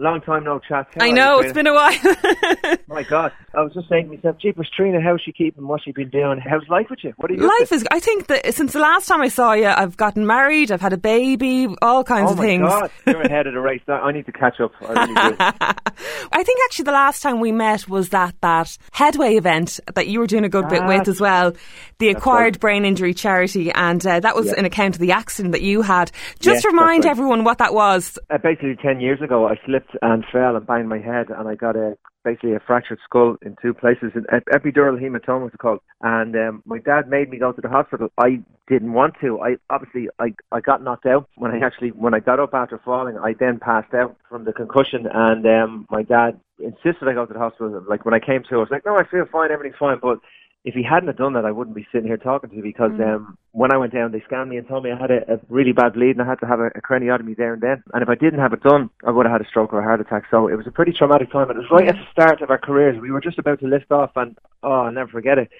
long time no chat. I know, it's been a while. My God, I was just saying to myself, jeepers, Trina, how's she keeping? What's she been doing? How's life with you? What are you Life is, I think that since the last time I saw you, I've gotten married, I've had a baby, all kinds of things. Oh my God, you're ahead of the race. I need to catch up. I really do. I think actually the last time we met was that Headway event that you were doing a good bit with as well, the Acquired Brain Injury Charity, and that was an account of the accident that you had. Just remind everyone what that was. Basically 10 years ago I slipped and fell and banged my head, and I got basically a fractured skull in two places, an epidural hematoma it's called, and my dad made me go to the hospital. I didn't want to. I got knocked out when I got up after falling. I then passed out from the concussion, and my dad insisted I go to the hospital. Like when I came to, I was like, no, I feel fine, everything's fine. But if he hadn't have done that, I wouldn't be sitting here talking to you, because when I went down, they scanned me and told me I had a really bad bleed and I had to have a craniotomy there and then. And if I didn't have it done, I would have had a stroke or a heart attack. So it was a pretty traumatic time. And it was right at the start of our careers. We were just about to lift off, and I'll never forget it.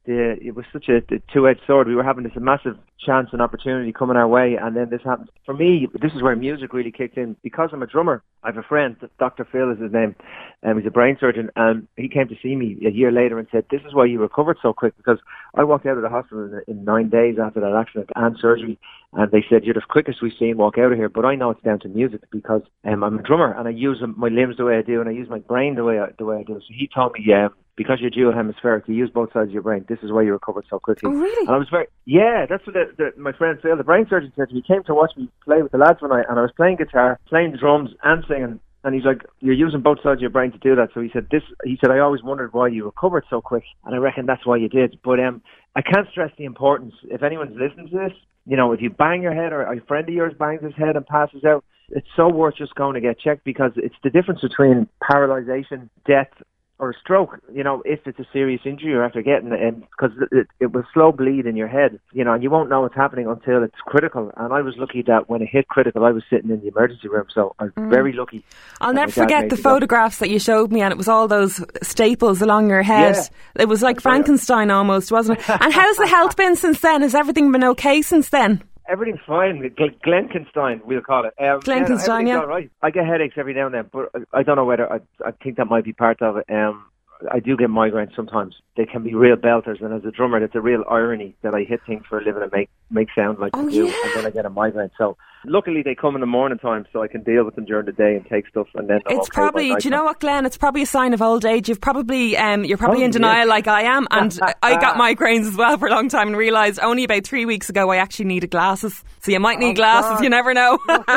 It was such a two-edged sword. We were having this massive chance and opportunity coming our way, and then this happened. For me, this is where music really kicked in. Because I'm a drummer, I have a friend, Dr. Phil is his name, and he's a brain surgeon, and he came to see me a year later and said, this is why you recovered so quick, because I walked out of the hospital in 9 days after that accident and surgery, and they said, you're the quickest we've seen walk out of here, but I know it's down to music, because I'm a drummer, and I use my limbs the way I do, and I use my brain the way I do. So he told me, because you're dual hemispheric, you use both sides of your brain. This is why you recovered so quickly. Oh, really? And I was that's what my friend Phil, the brain surgeon, said to me. He came to watch me play with the lads one night, and I was playing guitar, playing drums, and singing. And he's like, you're using both sides of your brain to do that. So he said, I always wondered why you recovered so quick. And I reckon that's why you did. But I can't stress the importance. If anyone's listening to this, if you bang your head, or a friend of yours bangs his head and passes out, it's so worth just going to get checked, because it's the difference between paralysation, death, or a stroke, if it's a serious injury or after getting it, because it will slow bleed in your head, and you won't know what's happening until it's critical. And I was lucky that when it hit critical, I was sitting in the emergency room, so I was very lucky. I'll never forget the photographs that you showed me, and it was all those staples along your head. Yeah. It was like Frankenstein almost, wasn't it? And how's the health been since then? Has everything been okay since then? Everything's fine. Glenkenstein, we'll call it. Glenkenstein, yeah. All right. I get headaches every now and then, but I don't know whether I think that might be part of it. I do get migraines sometimes. They can be real belters, and as a drummer, it's a real irony that I hit things for a living and make sound like they do, and then I get a migrine. So luckily they come in the morning time, so I can deal with them during the day and take stuff, and then it's probably, do you know what, Glenn? It's probably a sign of old age. You're probably in denial like I am, and I got migraines as well for a long time and realised only about 3 weeks ago I actually needed glasses. So you might need glasses. God. You never know.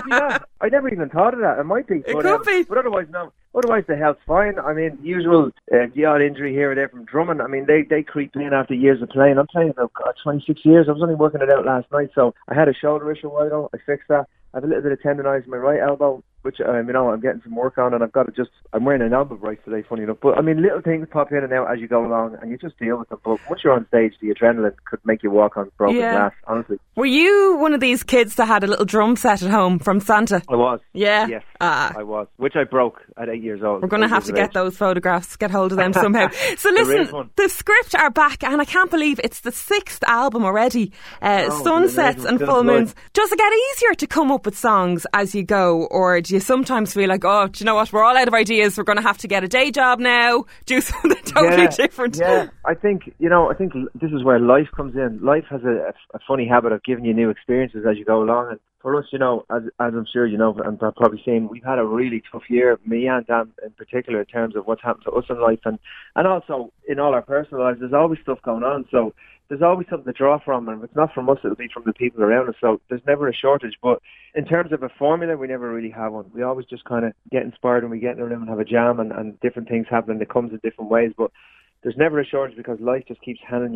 I never even thought of that. It might be. It could be. But otherwise, no. Otherwise, the health's fine. I mean, usual the odd injury here or there from drumming. I mean, they creep in after years of playing. I'm playing about 26 years. I was only working it out last night, so I had a shoulder issue a while ago. I fixed that. I have a little bit of tendonitis in my right elbow, which I'm getting some work on, and I'm wearing an elbow brace today, funny enough. But I mean, little things pop in and out as you go along, and you just deal with them. But once you're on stage, the adrenaline could make you walk on broken glass, honestly. Were you one of these kids that had a little drum set at home from Santa? I was. Yeah? Yes, I was, which I broke at 8 years old. We're going to have to get those photographs, get hold of them somehow. So listen, the Script are back, and I can't believe it's the 6th album already. Sunsets and Full Moons. Does it get easier to come up with songs as you go, or do you sometimes feel like, oh, do you know what, we're all out of ideas, we're going to have to get a day job now, do something totally different? Yeah, I think this is where life comes in. Life has a funny habit of giving you new experiences as you go along, and for us, as I'm sure you know, and probably saying, we've had a really tough year, me and Dan in particular, in terms of what's happened to us in life, and also in all our personal lives. There's always stuff going on, so there's always something to draw from, and if it's not from us, it'll be from the people around us, so there's never a shortage. But in terms of a formula, we never really have one. We always just kind of get inspired when we get in a room and have a jam, and different things happen, and it comes in different ways, but there's never a shortage, because life just keeps handing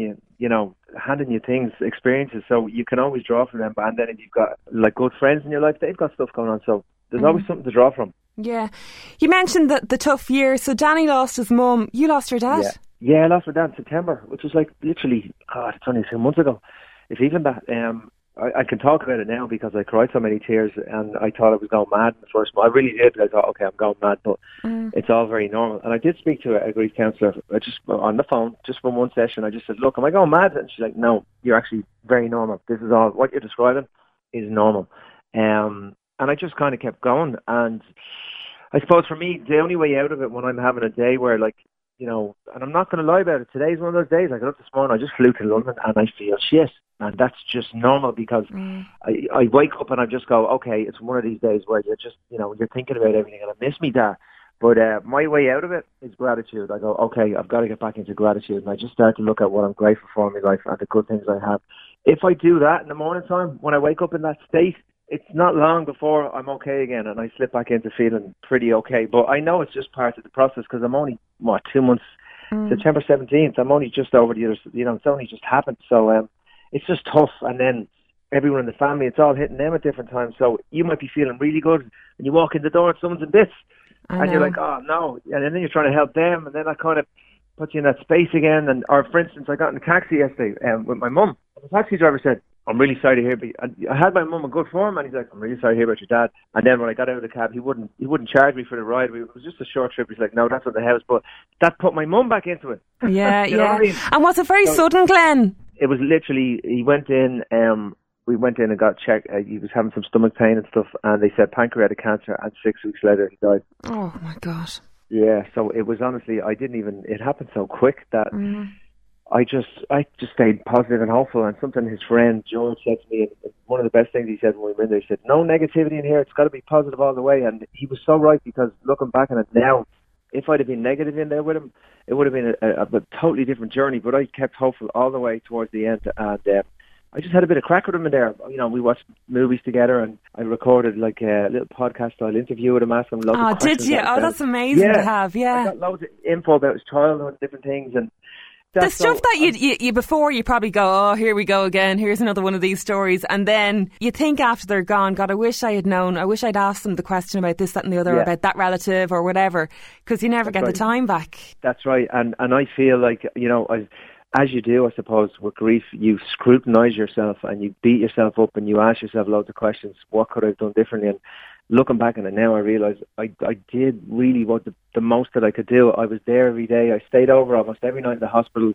you things, experiences, so you can always draw from them. And then if you've got like good friends in your life, they've got stuff going on, so there's always something to draw from. Yeah. You mentioned the tough year, so Danny lost his mum, you lost your dad? Yeah, I lost my dad in September, which was like literally, it's only 2 months ago, if even that. I can talk about it now because I cried so many tears, and I thought I was going mad in the first month. I really did. I thought, okay, I'm going mad, but it's all very normal. And I did speak to a grief counsellor just on the phone, just from one session. I just said, look, am I going mad? And she's like, no, you're actually very normal. This is all, what you're describing is normal. And I just kind of kept going. And I suppose for me, the only way out of it when I'm having a day where, like, you know, and I'm not going to lie about it, today's one of those days. I got up this morning, I just flew to London and I feel shit. And that's just normal because I wake up and I just go, okay, it's one of these days where you're just, you know, you're thinking about everything and I miss me dad. But my way out of it is gratitude. I go, okay, I've got to get back into gratitude. And I just start to look at what I'm grateful for in my life and the good things I have. If I do that in the morning time, when I wake up in that state, it's not long before I'm okay again and I slip back into feeling pretty okay. But I know it's just part of the process because I'm only, 2 months, September 17th, I'm only just over the other, you know, it's only just happened. So it's just tough. And then everyone in the family, it's all hitting them at different times. So you might be feeling really good and you walk in the door and someone's in bits. And you're like, oh, no. And then you're trying to help them. And then that kind of puts you in that space again. And, or for instance, I got in a taxi yesterday with my mum. And the taxi driver said, I'm really sorry to hear, but I had my mum in good form. And he's like, I'm really sorry to hear about your dad. And then when I got out of the cab, he wouldn't charge me for the ride. It was just a short trip. He's like, no, that's at the house. But that put my mum back into it. Yeah, you know what I mean? And was it very sudden, Glenn? It was literally, he went in, we went in and got checked. He was having some stomach pain and stuff, and they said pancreatic cancer, and 6 weeks later he died. Oh my God. Yeah, so it was honestly, it happened so quick that I just stayed positive and hopeful. And something his friend George said to me, and one of the best things he said when we were in there, he said, no negativity in here, it's got to be positive all the way. And he was so right, because looking back on it now, if I'd have been negative in there with him, it would have been a totally different journey. But I kept hopeful all the way towards the end, and I just had a bit of crack with him in there. You know, we watched movies together, and I recorded like a little podcast-style interview with him, asking him loads of questions. Oh, did you? Oh, that's amazing to have, I got loads of info about his childhood, different things, and the stuff that you before you probably go, oh, here we go again, here's another one of these stories, and then you think after they're gone, God, I wish I had known, I wish I'd asked them the question about this, that and the other, about that relative or whatever, because you never get the time back. That's right, and I feel like, you know, as you do, I suppose, with grief, you scrutinise yourself and you beat yourself up and you ask yourself loads of questions. What could I have done differently? And looking back on it now, I realise I did really what the most that I could do. I was there every day. I stayed over almost every night in the hospital.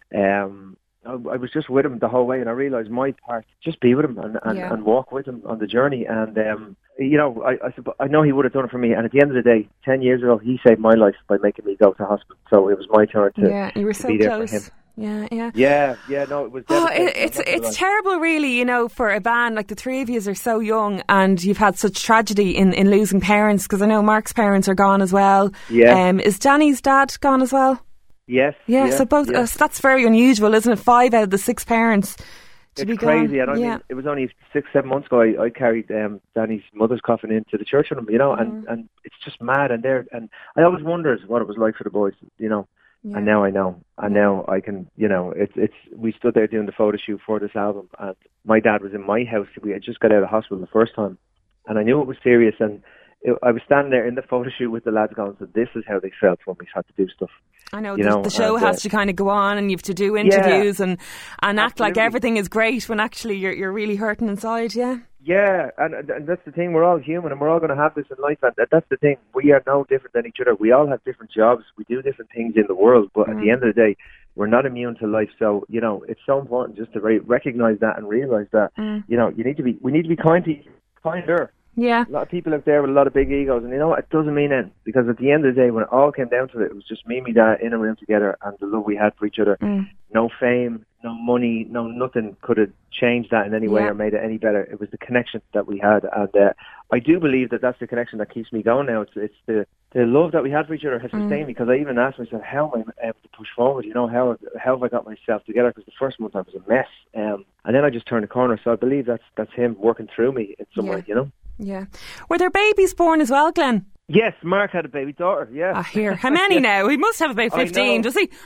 I was just with him the whole way, and I realised my part, just be with him and walk with him on the journey. And, you know, I know he would have done it for me. And at the end of the day, 10 years ago, he saved my life by making me go to hospital. So it was my turn to, you were so be there close. for him. Yeah. No, it was it's terrible, really, you know, for a band. Like, the three of you are so young and you've had such tragedy in losing parents, because I know Mark's parents are gone as well. Yeah. Is Danny's dad gone as well? Yes. Yeah, so both, that's very unusual, isn't it? 5 out of the 6 parents to be gone. It's crazy, and I mean, it was only 6-7 months ago I carried Danny's mother's coffin into the church with him, you know, and it's just mad, and I always wondered what it was like for the boys, you know. Yeah. And now I know. And now I can, you know, we stood there doing the photo shoot for this album, and my dad was in my house. We had just got out of hospital the first time, and I knew it was serious, and I was standing there in the photo shoot with the lads going, so this is how they felt when we had to do stuff. I know, the show has to kind of go on, and you have to do interviews and act like everything is great when actually you're really hurting inside, Yeah, and that's the thing, we're all human and we're all going to have this in life, and that's the thing, we are no different than each other. We all have different jobs, we do different things in the world, but at the end of the day, we're not immune to life. So, you know, it's so important just to recognise that and realise that, you know, we need to be kinder. Yeah. A lot of people out there with a lot of big egos, and you know what, it doesn't mean anything, because at the end of the day, when it all came down to it, it was just me and my dad in a room together, and the love we had for each other. No fame, no money, no nothing could have changed that in any way or made it any better. It was the connection that we had, and I do believe that that's the connection that keeps me going now. It's the love that we had for each other has sustained me, because I even asked myself, how am I able to push forward? You know, how have I got myself together? Because the first month I was a mess, and then I just turned the corner. So I believe that's him working through me in some way, you know. Yeah. Were there babies born as well, Glenn? Yes, Mark had a baby daughter, yeah. Here. How many now? He must have about 15, does he?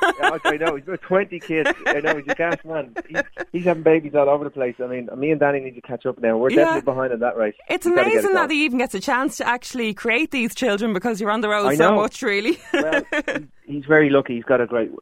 I know, he's got 20 kids. I know, he's a gas man. He's having babies all over the place. I mean, me and Danny need to catch up now. We're definitely behind in that race. It's amazing that he even gets a chance to actually create these children, because you're on the road so much, really. Well, he's very lucky. He's got a great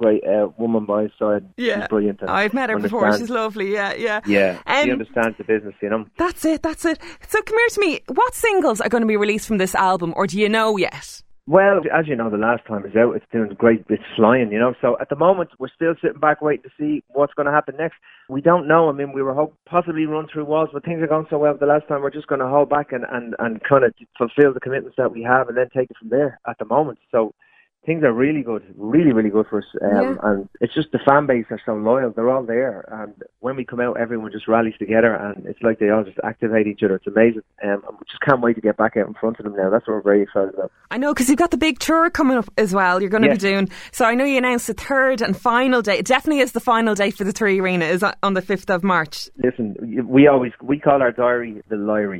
woman by his side. Yeah. She's brilliant. I've met her before. She's lovely. Yeah. Yeah. She understands the business, you know. That's it. So come here to me. What singles are going to be released from this album, or do you know yet? Well, as you know, the last time is out. It's doing great. It's flying, you know. So at the moment, we're still sitting back waiting to see what's going to happen next. We don't know. I mean, we were possibly run through walls, but things are going so well the last time. We're just going to hold back and kind of fulfill the commitments that we have and then take it from there at the moment. So things are really good, really, really good for us. And it's just the fan base are so loyal. They're all there. And when we come out, everyone just rallies together and it's like they all just activate each other. It's amazing. And we just can't wait to get back out in front of them now. That's what we're very excited about. I know, because you've got the big tour coming up as well. You're going to be doing. So I know you announced the third and final day. It definitely is the final day for the Three Arena. Is on the 5th of March. Listen, we call our diary the Lyrie.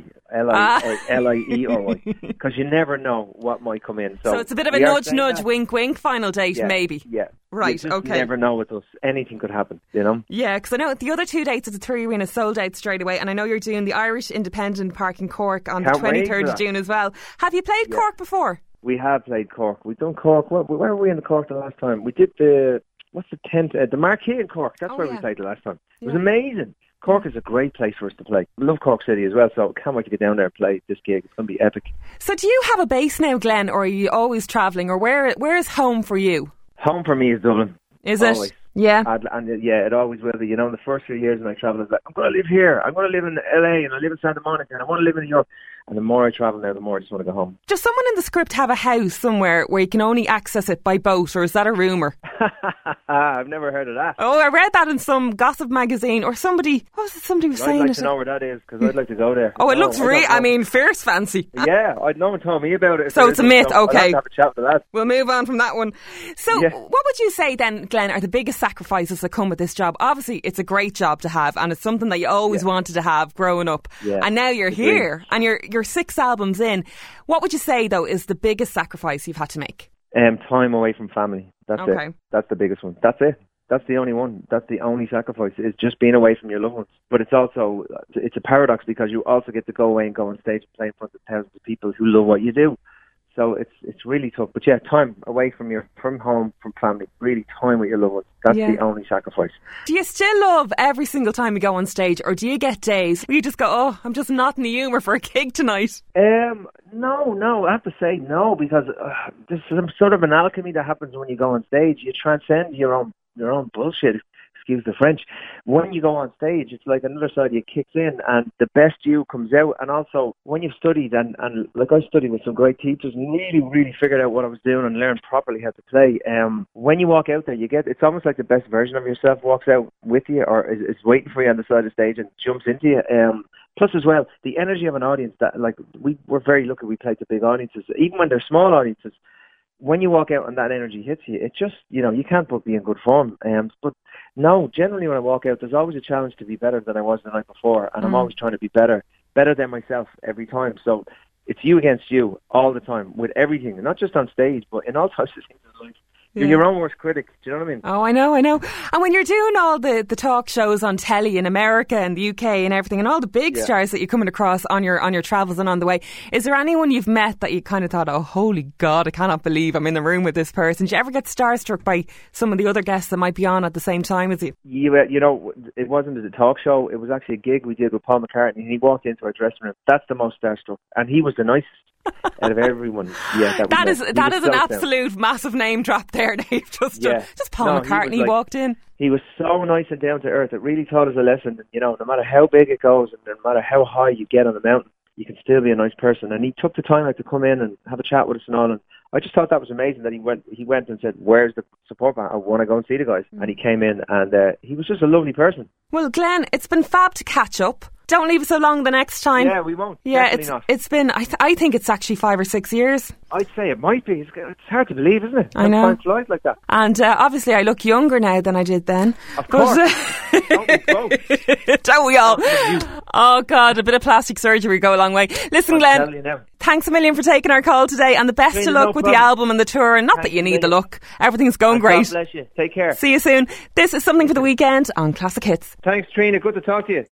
L-I-E-R-Y. Because you never know what might come in. So it's a bit of a nudge, wink, wink, final date, maybe. Yeah. Right, you just never know with us. Anything could happen, you know? Yeah, because I know the other 2 dates of the Three Arena sold out straight away, and I know you're doing the Irish Independent Park in Cork on the 23rd of June as well. Have you played Cork before? We have played Cork. We've done Cork. Where were we in the Cork the last time? We did the tent? The Marquee in Cork. That's where we played the last time. It was amazing. Cork is a great place for us to play. We love Cork City as well, so can't wait to get down there and play this gig. It's going to be epic. So do you have a base now, Glenn, or are you always travelling, or where is home for you? Home for me is Dublin. Is it? Always. Yeah. And it always will be. You know, in the first 3 years when I travelled, I was like, I'm going to live here. I'm going to live in LA and I live in Santa Monica and I want to live in New York. And the more I travel now, the more I just want to go home. Does someone in the script have a house somewhere where you can only access it by boat, or is that a rumour? I've never heard of that. Oh, I read that in some gossip magazine, or somebody was saying it. I'd like to know where that is, because I'd like to go there. Oh, it looks fierce fancy. Yeah, no one told me about it. So it's a myth, okay. I'll have to have a chat with that. We'll move on from that one. So what would you say then, Glenn, are the biggest sacrifices that come with this job? Obviously, it's a great job to have, and it's something that you always wanted to have growing up. Yeah. And now you're here, and you're 6 albums in. What would you say, though, is the biggest sacrifice you've had to make? Time away from family. That's it. That's the biggest one. That's it. That's the only one. That's the only sacrifice, is just being away from your loved ones. But it's a paradox, because you also get to go away and go on stage and play in front of thousands of people who love what you do. So it's really tough. But yeah, time away from home, from family. Really, time with your loved ones. That's the only sacrifice. Do you still love every single time you go on stage, or do you get days where you just go, oh, I'm just not in the humour for a gig tonight? No, I have to say no, because there's some sort of an alchemy that happens when you go on stage. You transcend your own bullshit. Excuse the French. When you go on stage, it's like another side of you kicks in and the best you comes out. And also, when you've studied, and like I studied with some great teachers and really, really figured out what I was doing and learned properly how to play, when you walk out there, it's almost like the best version of yourself walks out with you, or is waiting for you on the side of the stage and jumps into you. Plus as well, the energy of an audience, that we're very lucky we play to big audiences. Even when they're small audiences, when you walk out and that energy hits you, it just, you can't but be in good form. But no, generally when I walk out, there's always a challenge to be better than I was the night before, and I'm always trying to be better than myself every time. So it's you against you all the time with everything, not just on stage, but in all types of things in life. You're your own worst critic. Do you know what I mean? Oh, I know. And when you're doing all the talk shows on telly in America and the UK and everything, and all the big stars that you're coming across on your travels and on the way, is there anyone you've met that you kind of thought, oh, holy God, I cannot believe I'm in the room with this person? Did you ever get starstruck by some of the other guests that might be on at the same time as you? It wasn't a talk show. It was actually a gig we did with Paul McCartney, and he walked into our dressing room. That's the most starstruck. And he was the nicest out of everyone. That is an absolute massive name drop there, Dave. Just Paul McCartney walked in. He was so nice and down to earth. It really taught us a lesson. No matter how big it goes and no matter how high you get on a mountain, you can still be a nice person. And he took the time out to come in and have a chat with us and all. And I just thought that was amazing that he went and said, where's the support band? I want to go and see the guys. And he came in, and he was just a lovely person. Well, Glenn, it's been fab to catch up. Don't leave it so long the next time. Yeah, we won't. Yeah, it's been, I think it's actually 5 or 6 years. I'd say it might be. It's hard to believe, isn't it? I know. Time flies like that. And obviously I look younger now than I did then. Of course. Don't we both? Don't we all? Oh God, a bit of plastic surgery go a long way. Listen, Glenn, thanks a million for taking our call today, and the best of luck with the album and the tour. And not that you need the luck. Everything's going great. God bless you. Take care. See you soon. This is Something for the Weekend on Classic Hits. Thanks, Trina. Good to talk to you.